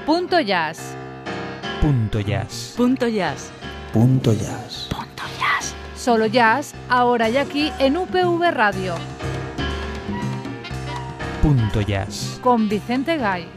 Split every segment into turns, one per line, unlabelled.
Punto Jazz.
Punto Jazz.
Punto Jazz.
Punto Jazz.
Punto Jazz.
Solo jazz, ahora y aquí en UPV Radio.
Punto Jazz.
Con Vicente Gay.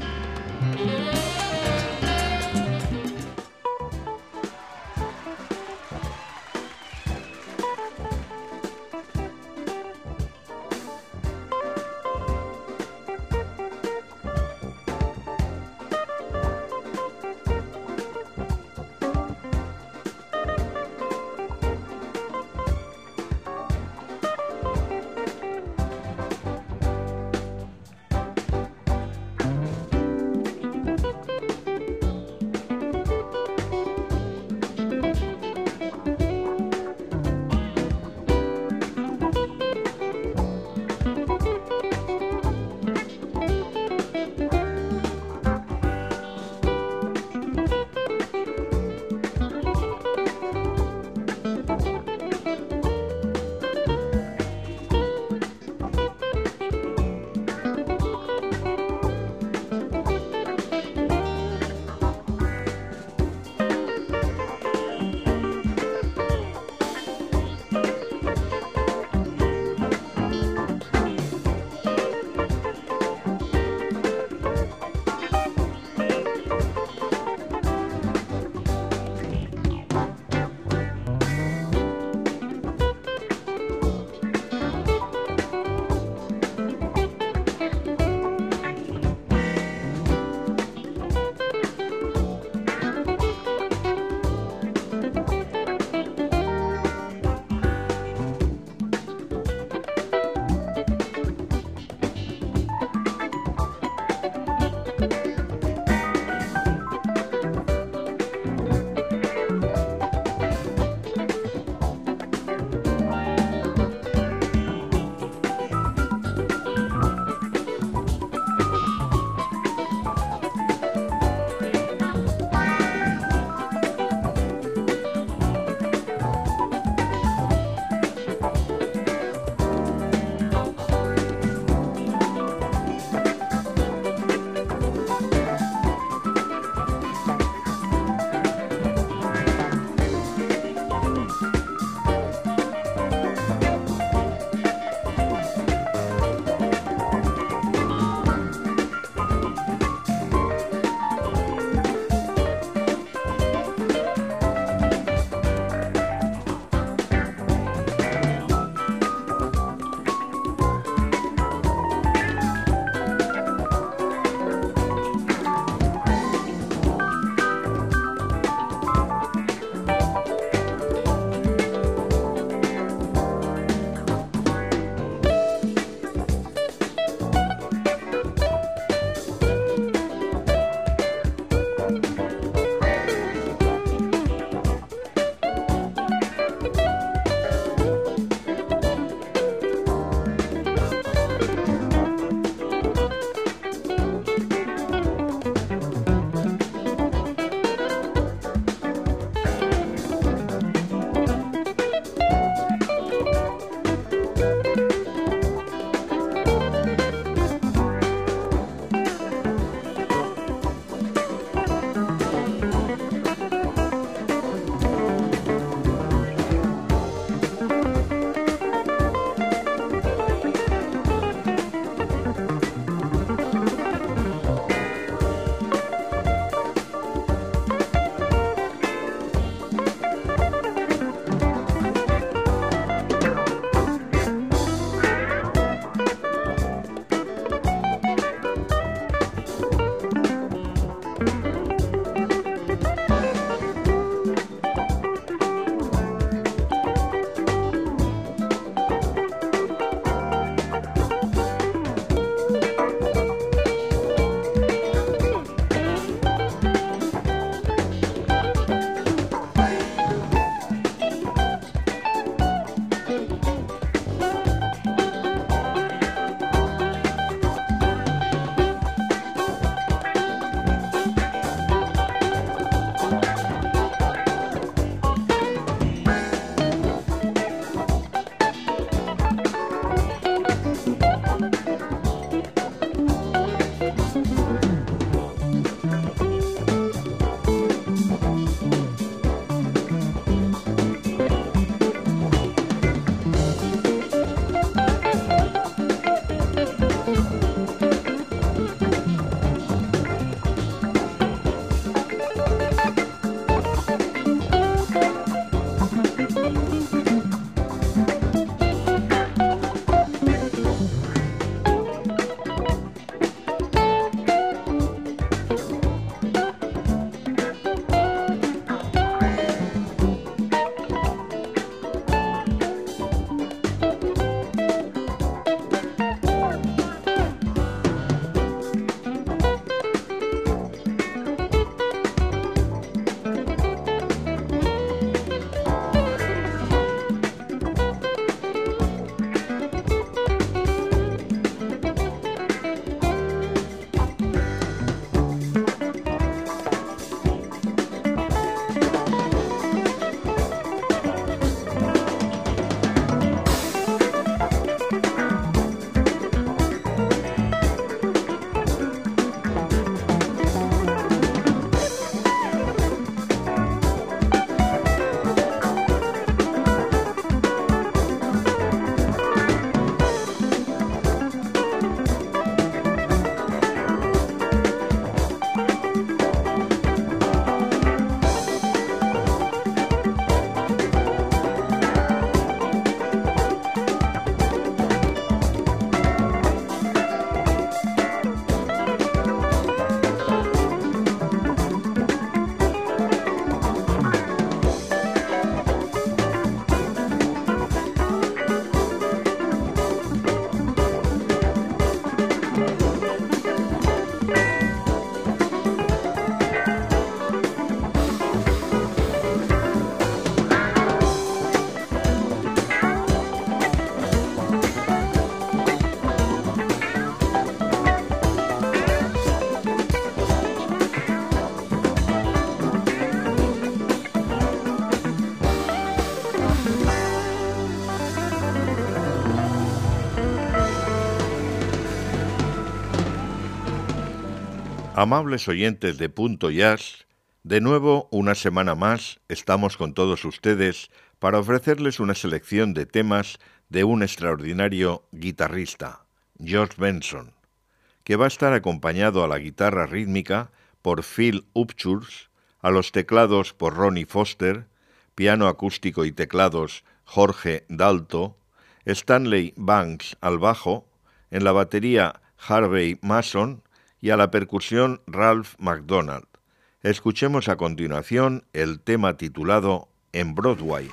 Amables oyentes de Punto Jazz, de nuevo una semana más estamos con todos ustedes para ofrecerles una selección de temas de un extraordinario guitarrista, George Benson, que va a estar acompañado a la guitarra rítmica por Phil Upchurch, a los teclados por Ronnie Foster, piano acústico y teclados Jorge Dalto, Stanley Banks al bajo, en la batería Harvey Mason y a la percusión Ralph McDonald. Escuchemos a continuación el tema titulado En Broadway.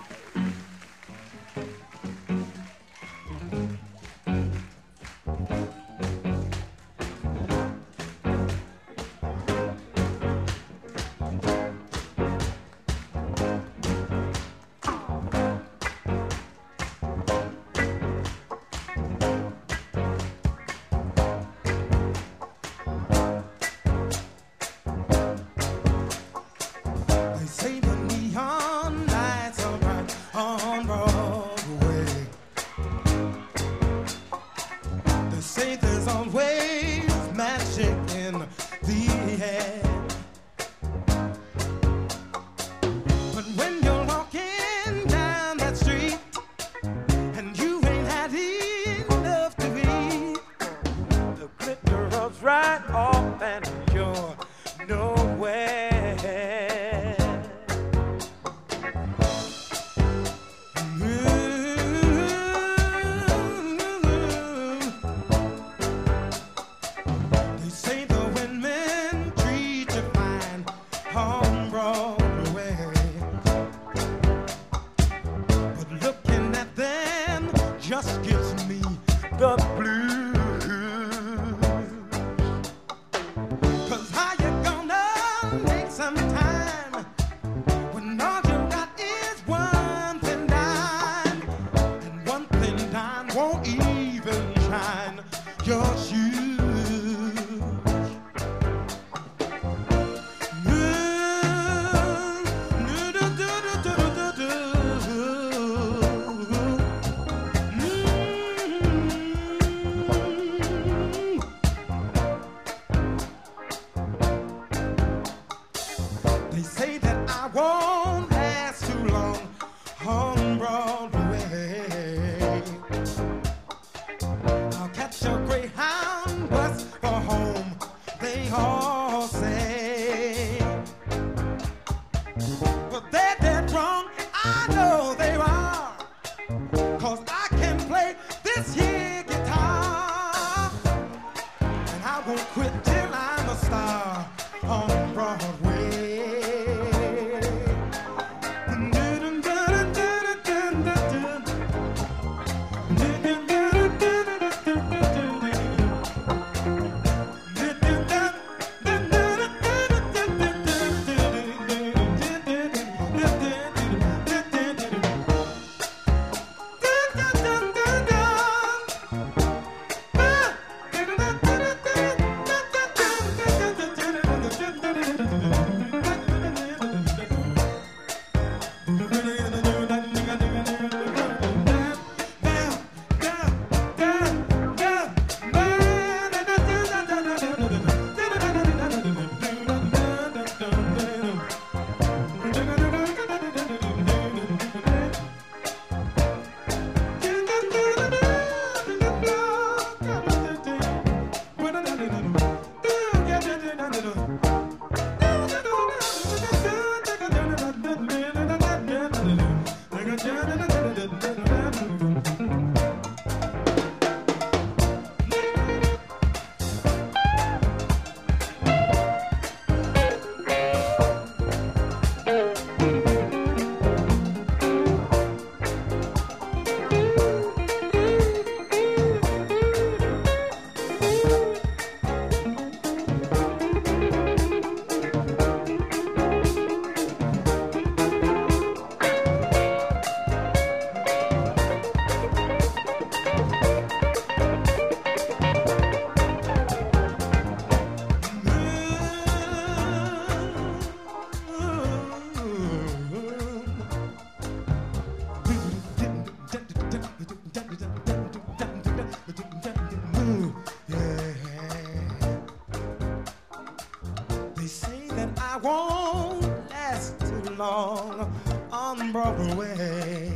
won't last too long on Broadway.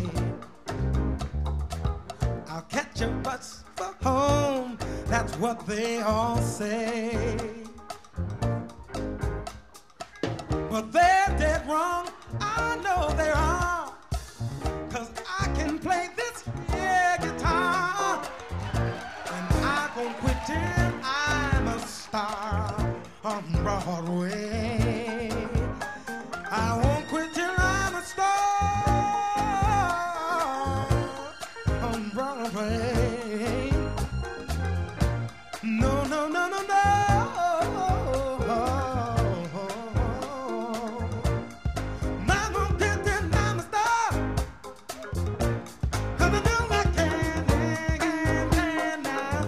I'll catch a bus for home, that's what they all say. But they're dead wrong, I know they are, 'cause I can play this here guitar. And I won't quit till I'm a star on Broadway. I won't quit till I'm a star on Broadway. No, no, no, no, no. I'm gonna quit till I'm a star. 'Cause I know I can now.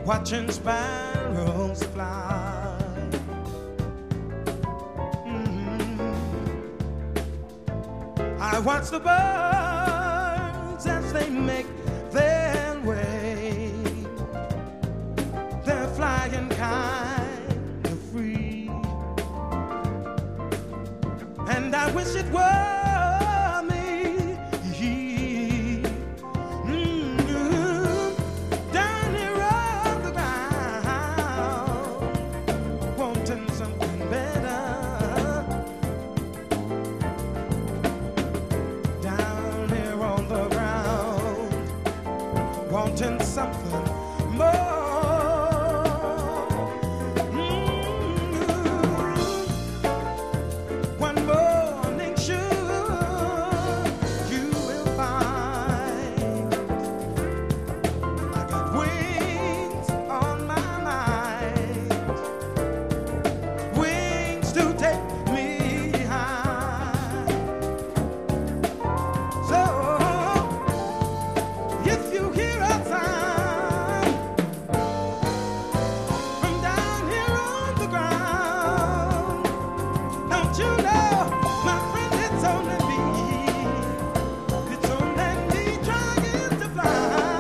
watching sparrows fly. I watch the birds as they make their way. They're flying kind of free, and I wish it were me. Down here on the ground, wanting something better. Down here on the ground, wanting something more. One morning sure you will find I got wings on my mind, wings to take me high. So if you hear a sound from down here on the ground, don't you know, my friend, it's only me. It's only me trying to fly.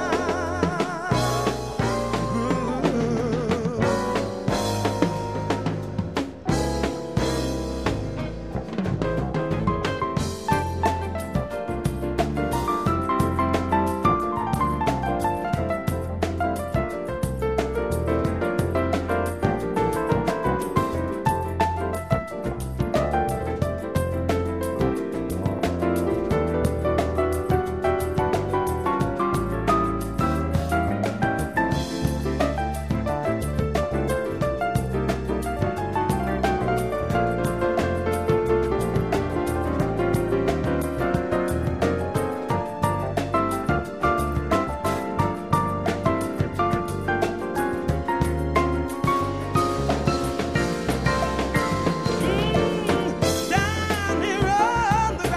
Down here on the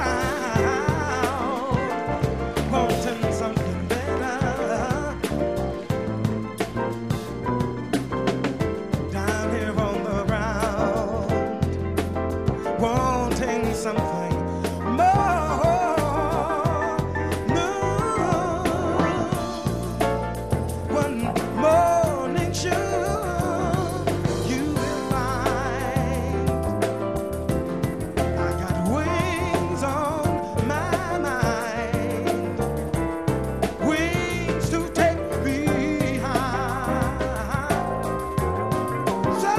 ground, wanting something better. Down here on the ground, wanting something more. No, one morning sure you will find I got wings on my mind, wings to take me high. So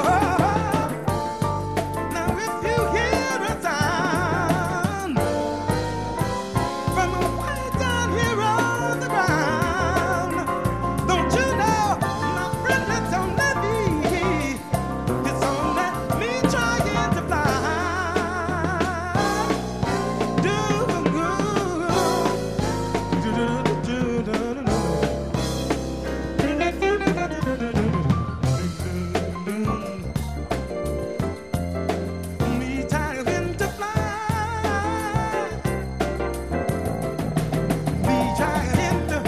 now if you hear a sound from way down here on the ground, don't you know, my friend, it's only me. It's only me trying to fly. Me trying to fly. Me trying to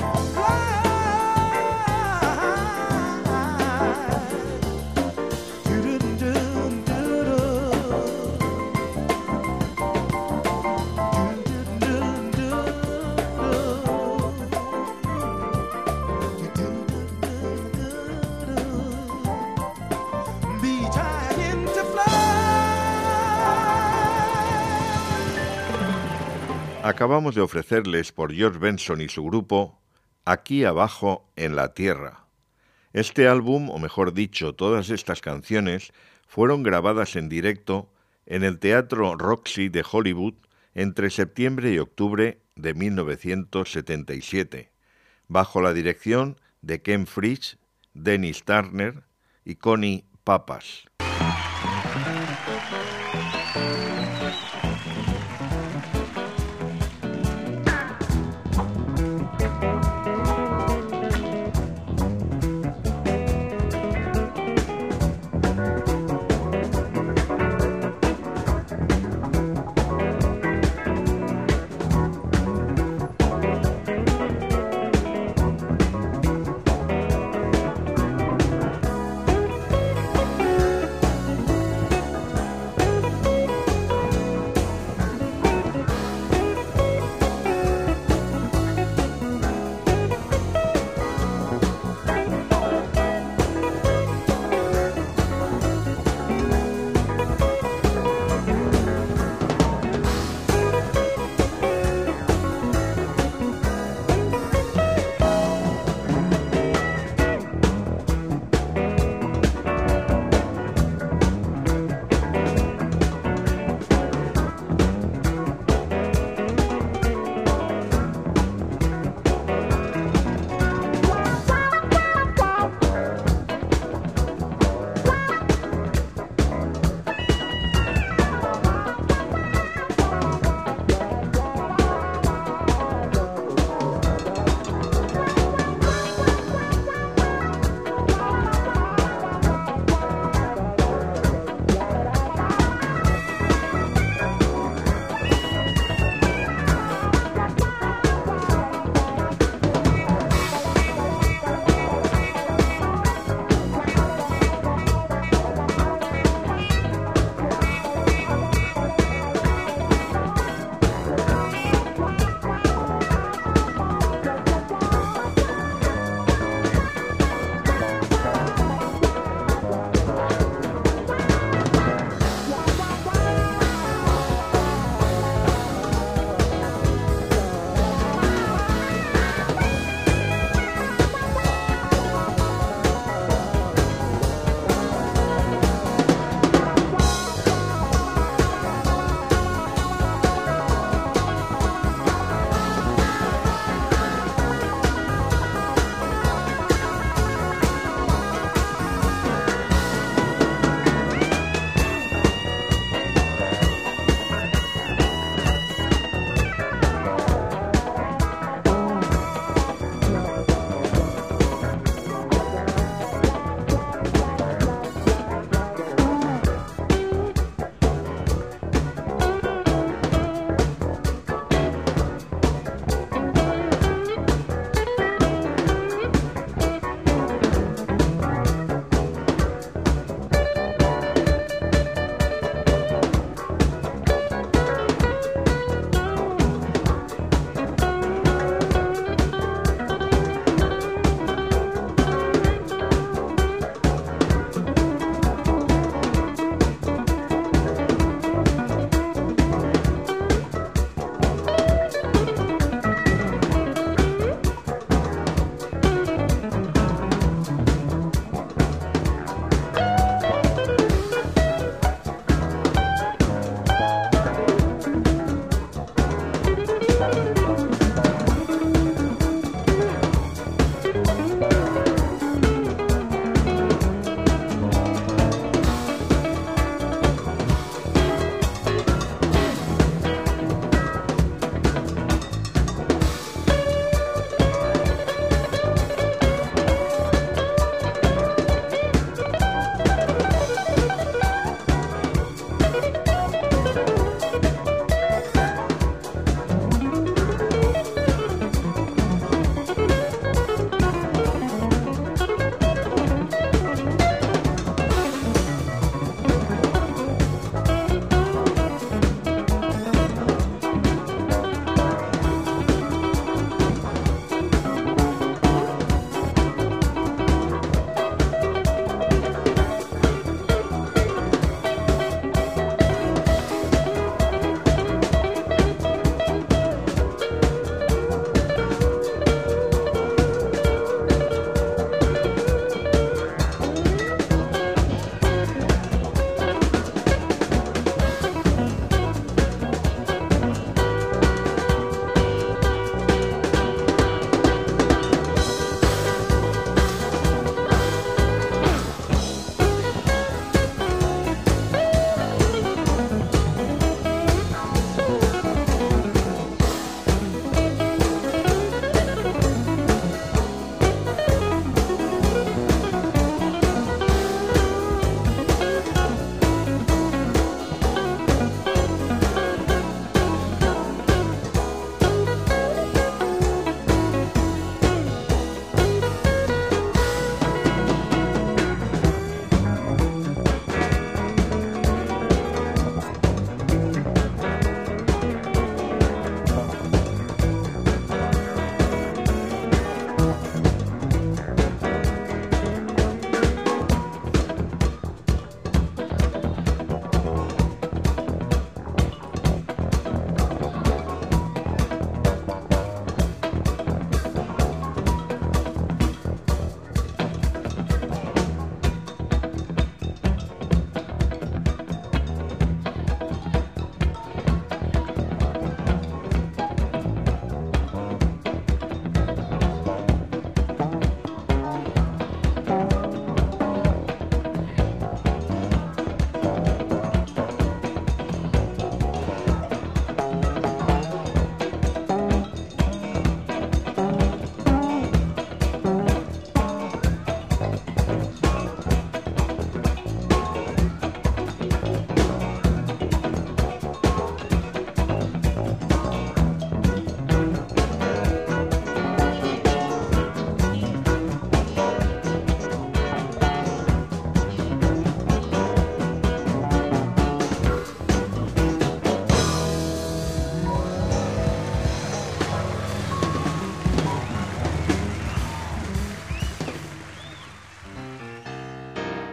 be trying to fly.
Acabamos de ofrecerles por George Benson y su grupo Aquí abajo en la tierra. Este álbum, o mejor dicho, todas estas canciones, fueron grabadas en directo en el Teatro Roxy de Hollywood entre septiembre y octubre de 1977, bajo la dirección de Ken Fritz, Dennis Turner y Connie Papas.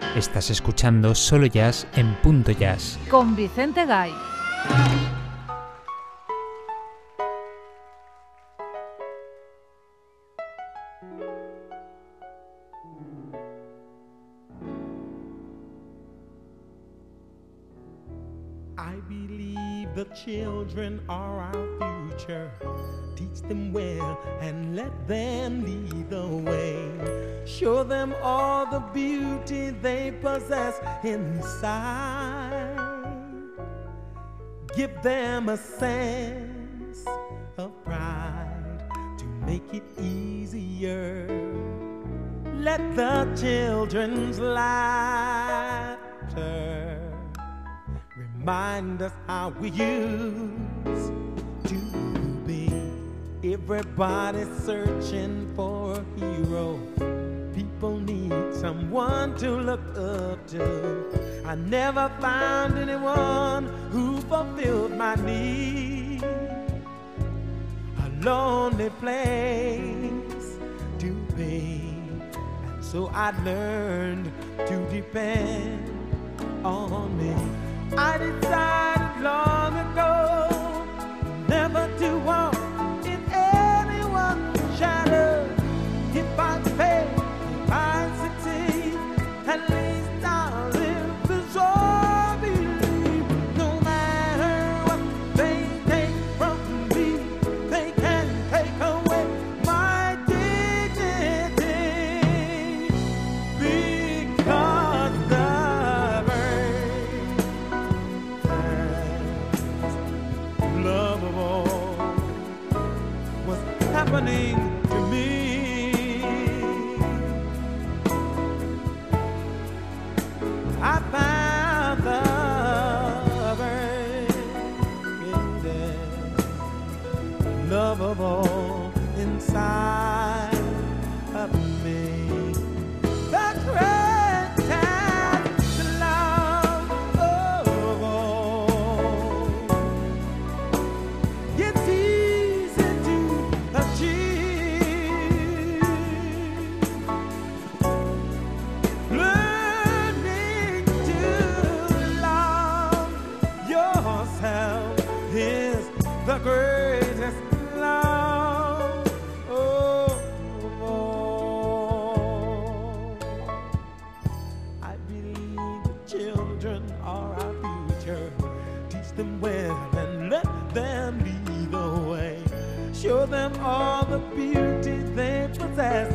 Estás escuchando Solo Jazz en Punto Jazz.
Con Vicente Gay.
I believe the children are our future. Teach them well and let them lead the way. Show them all the beauty they possess inside. Give them a sense of pride to make it easier. Let the children's laughter remind us how we used to be. Everybody's searching for a hero. People need someone to look up to. I never found anyone who fulfilled my need. A lonely place to be. And so I learned to depend on me. I decided long ago never to walk in anyone's shadow. If I fail, if I succeed, at least I'll live as I believe. No matter what they take from me, they can't take away my dignity. Because the love of all was happening to me. I found the love of all inside of me. The greatest love of all. It's easy to achieve. Learning to love yourself is the greatest love of all. I believe the children are our future. Teach them well and let them lead the way. Show them all the beauty they possess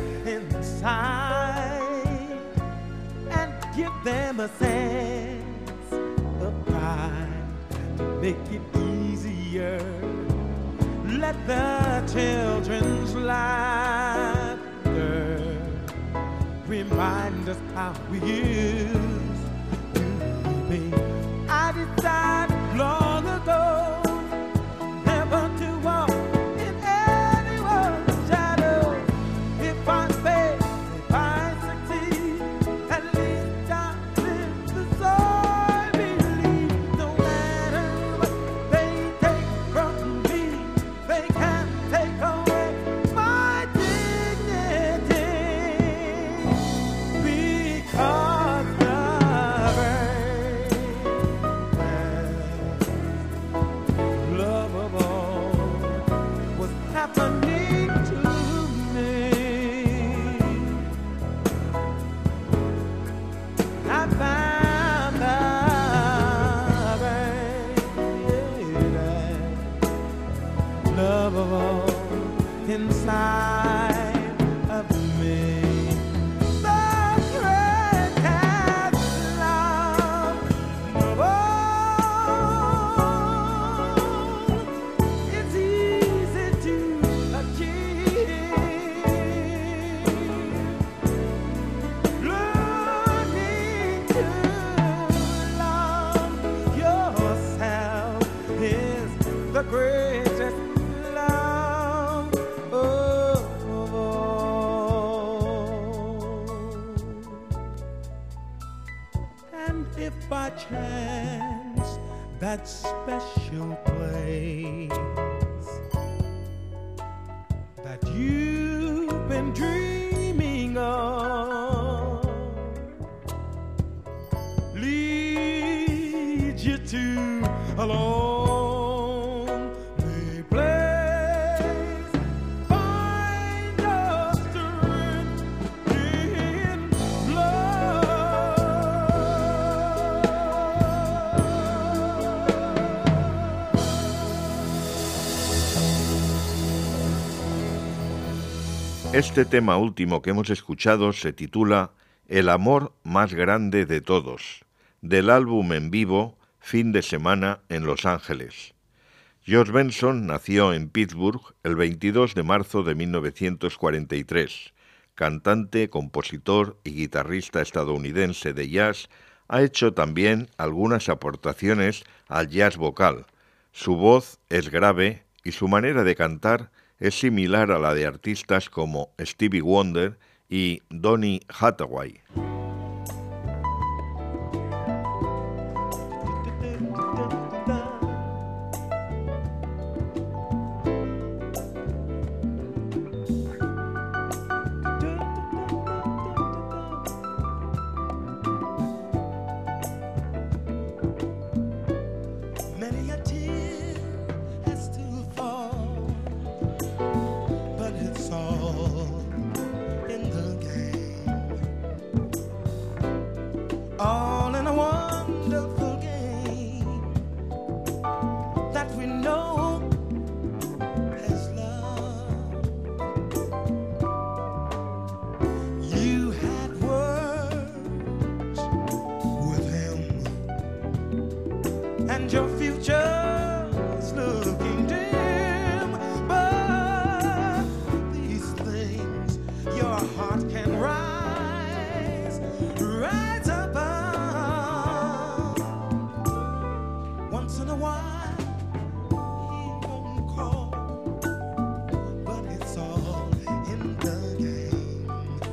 inside. And give them a sense of pride to make it easier. Let the children's laughter remind us how we used to be. I decided long ago never to walk in anyone's shadow. If I fail, if I succeed, at least I live as I believe. No matter what they take from me, they can't take away my dignity. Because the love of all was happening to me. I found the love of all inside of me. The greatest love of all. It's easy to achieve. Learning to love yourself is the greatest love of all. And if by chance that special place that you've been dreaming of a lonely place. Find your strength in love.
Este tema último que hemos escuchado se titula El amor más grande de todos, del álbum en vivo Fin de semana en Los Ángeles. George Benson nació en Pittsburgh el 22 de marzo de 1943. Cantante, compositor y guitarrista estadounidense de jazz, ha hecho también algunas aportaciones al jazz vocal. Su voz es grave y su manera de cantar es similar a la de artistas como Stevie Wonder y Donny Hathaway.
Many a tear has to fall, but it's all in the game. All in a wonderful game that we know as love. You had words with him, and your future's looking dim. But these things your heart can rise above. Once in a while he won't call, but it's all in the game,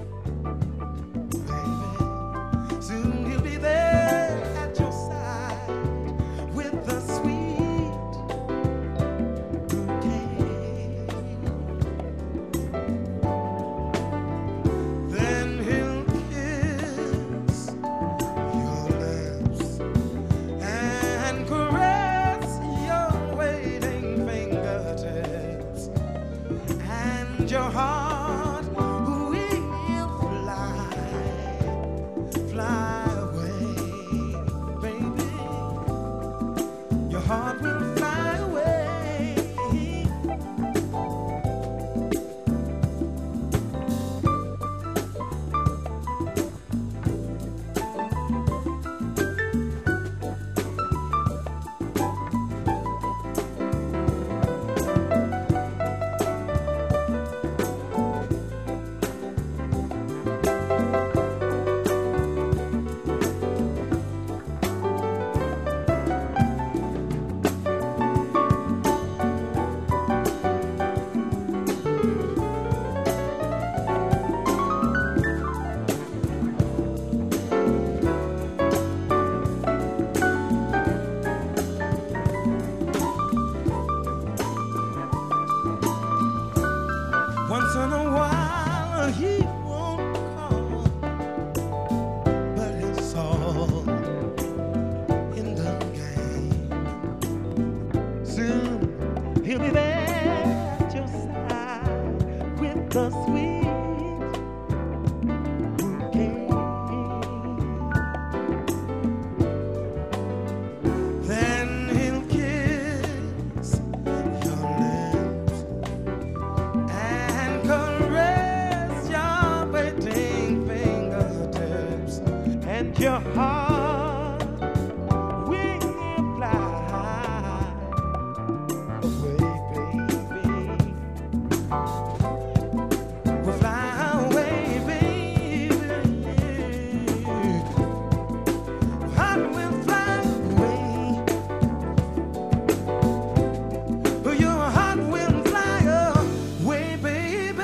baby. Soon he'll be there at your side with the sweet bouquet. Then he'll kiss your lips and caress your waiting fingertips, and your heart will fly away, baby. Your heart will fly away. Once in a while he won't call, but it's all in the game. Soon he'll be there at your side with the sweet bouquet. Then he'll kiss your lips and caress your waiting fingertips, and your heart will fly away, baby. Will fly away, baby. Heart will fly away. Your heart will fly away, baby.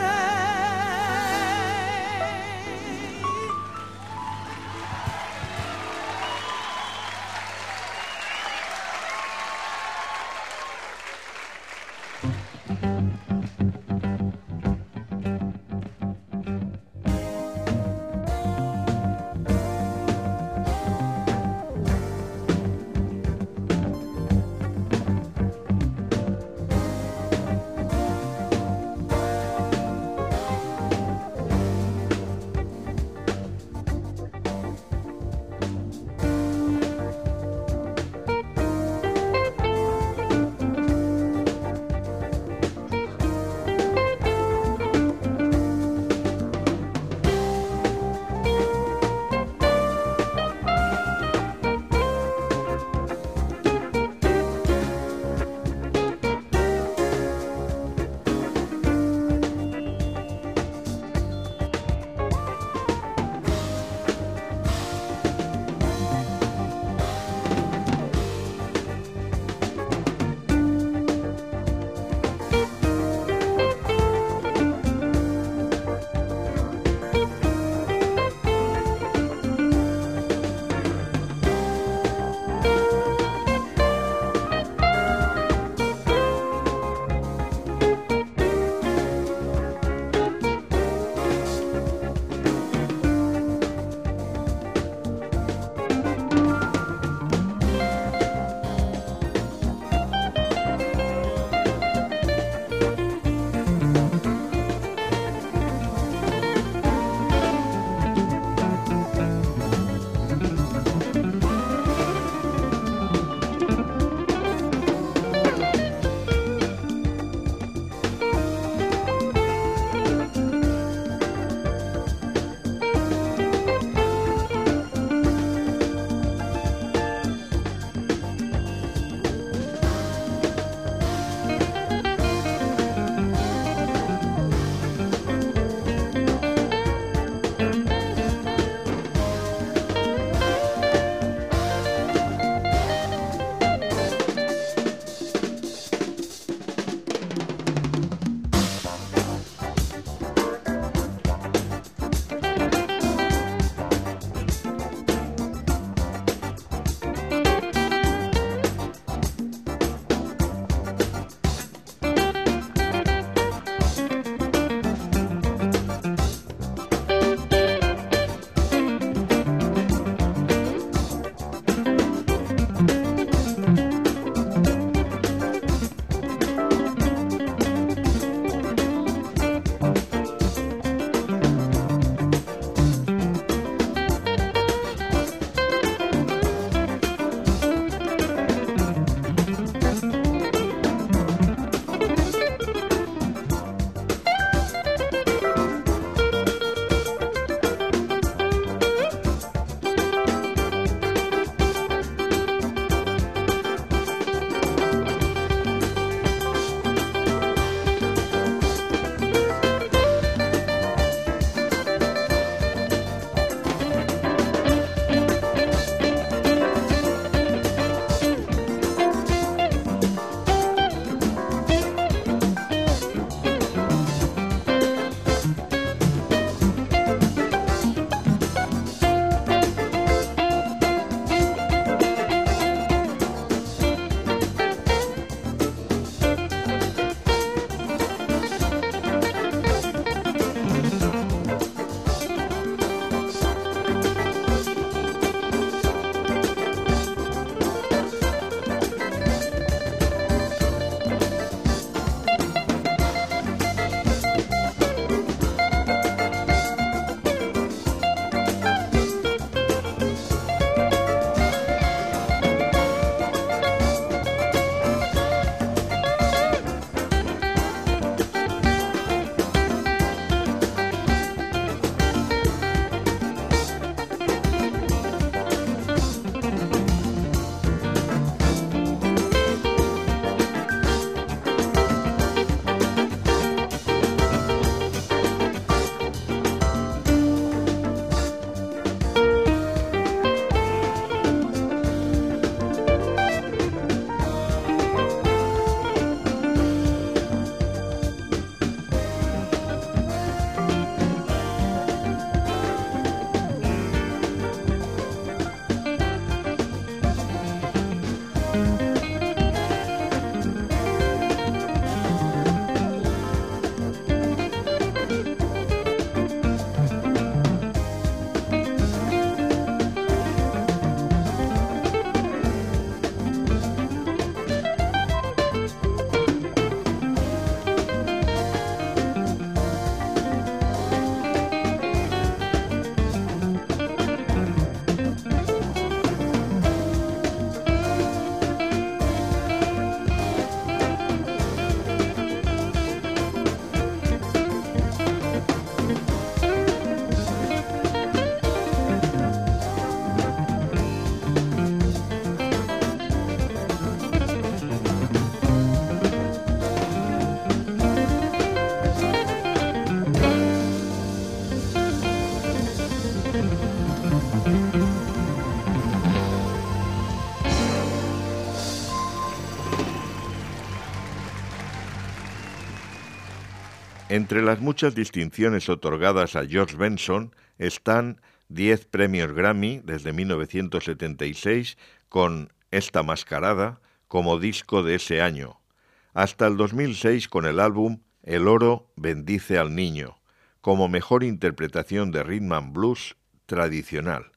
Entre las muchas distinciones otorgadas a George Benson están 10 premios Grammy desde 1976 con Esta Mascarada como disco de ese año, hasta el 2006 con el álbum El oro bendice al niño, como mejor interpretación de rhythm and blues tradicional.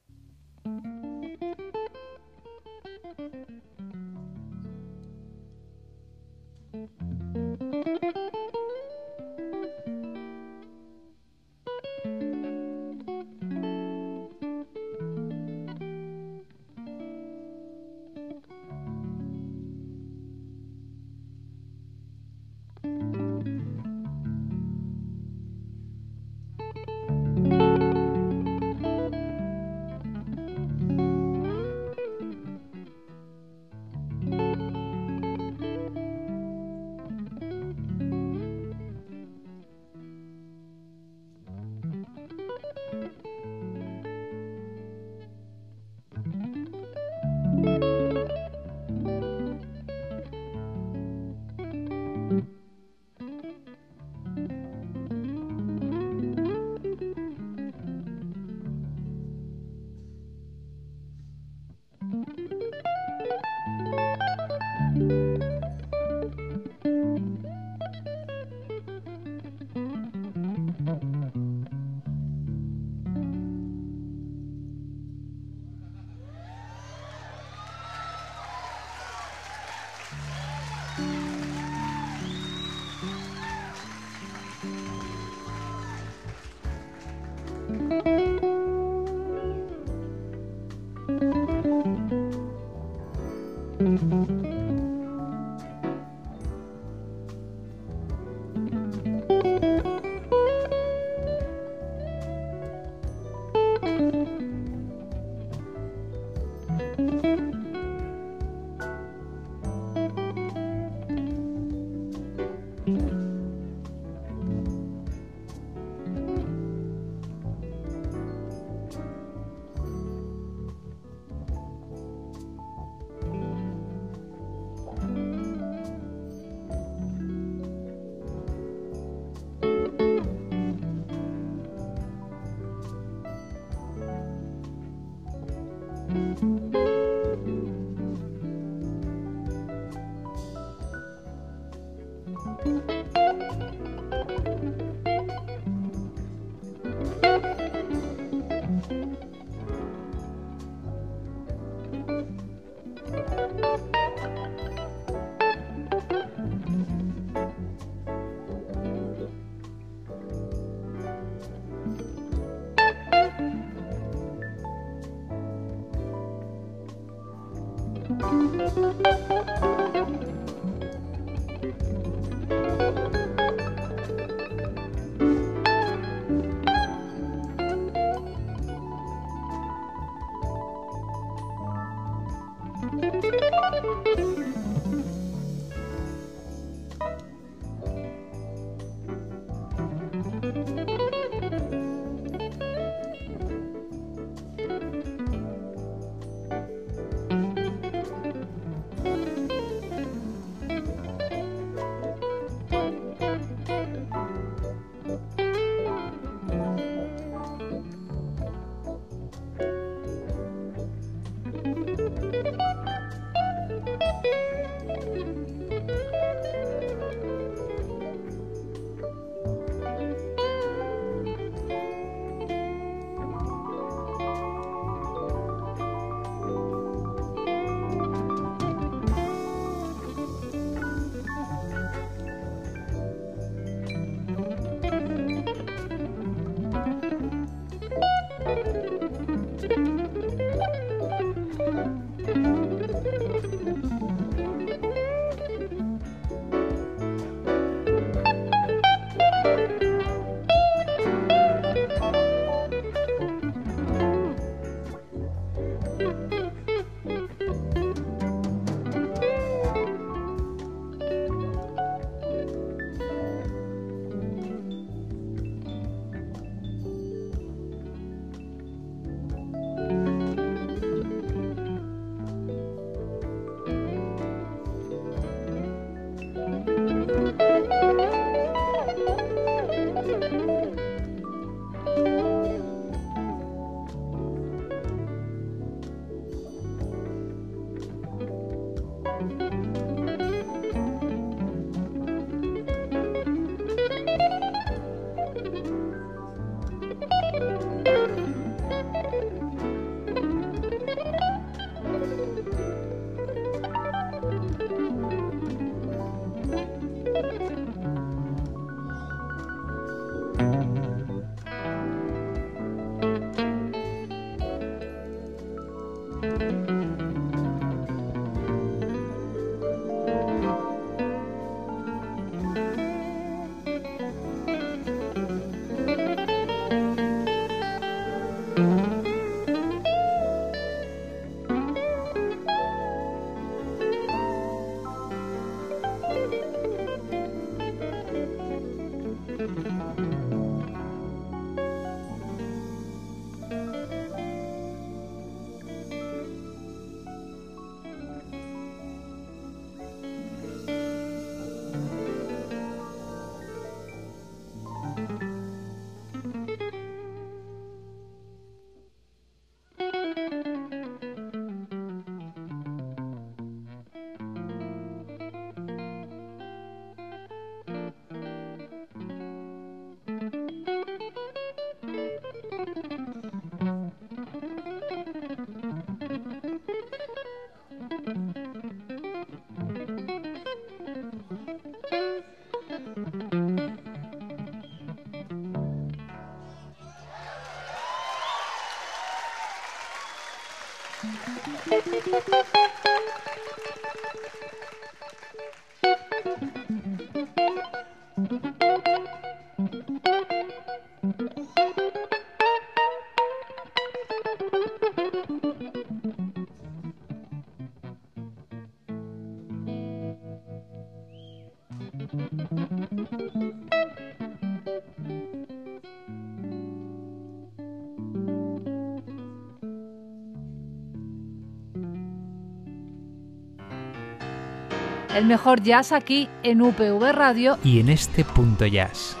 El mejor jazz aquí en UPV Radio
y en este punto jazz.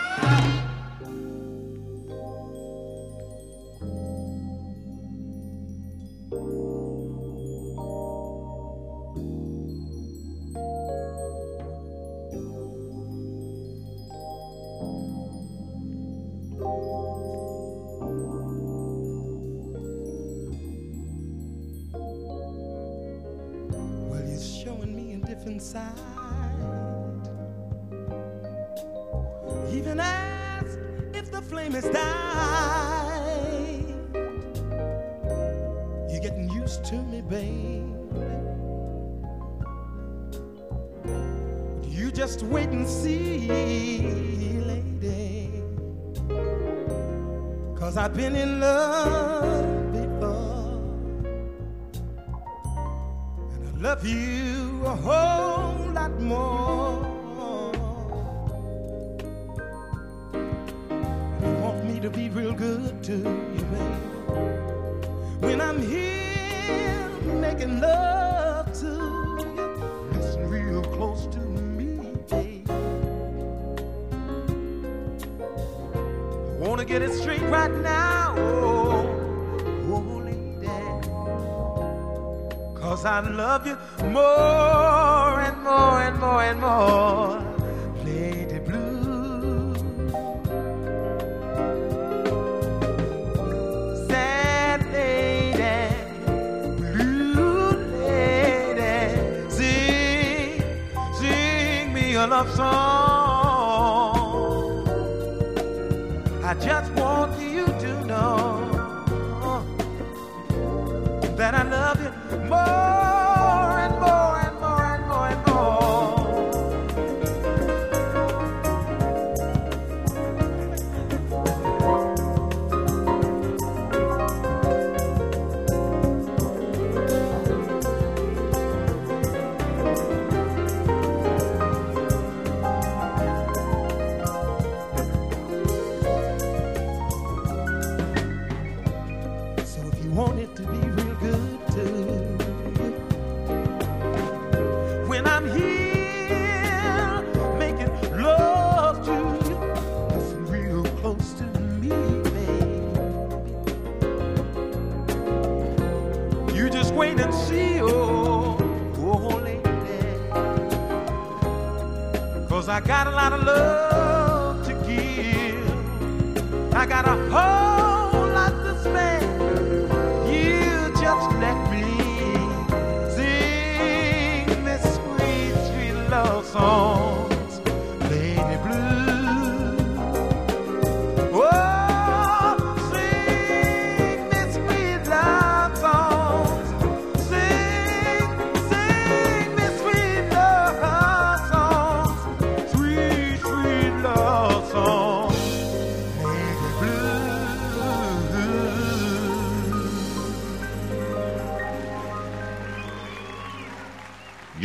Even as if the flame is dying, you're getting used to me, babe. You just wait and see, lady, 'cause I've been in love before, and I love you a whole lot more. To be real good to you, babe, when I'm here making love to you. Listen real close to me, babe. I wanna get it straight right now, oh lady, 'cause I love you more and more and more and more, Lady Blue. Love song. I just want you to know that I love you more and more and more and more and wait and see, oh lady, 'cause I got a lot of love to give. I got a whole lot to spend. You just let me sing this sweet, sweet love songs, Lady Blue. Oh, sing this sweet love songs,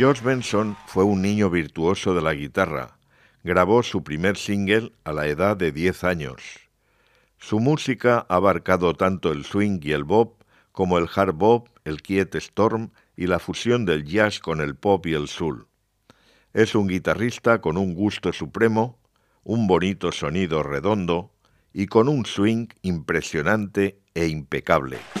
George Benson fue un niño virtuoso de la guitarra. Grabó su primer single a la edad de 10 años. Su música ha abarcado tanto el swing y el bop, como el hard bop, el quiet storm y la fusión del jazz con el pop y el soul. Es un guitarrista con un gusto supremo, un bonito sonido redondo y con un swing impresionante e impecable.